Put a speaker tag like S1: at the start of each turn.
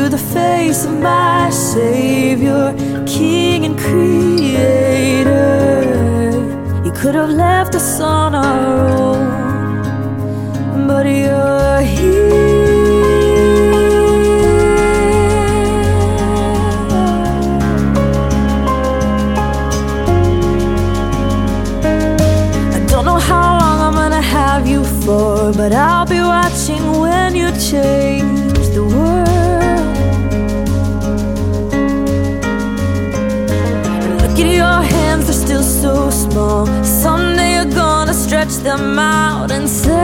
S1: to the face of my Savior, King and Creator. You could have left us on our own, but you're here. I don't know how long I'm gonna have you for, but I'll be watching when you change the world. Look at your hands, they're still so small. Someday you're gonna stretch them out and say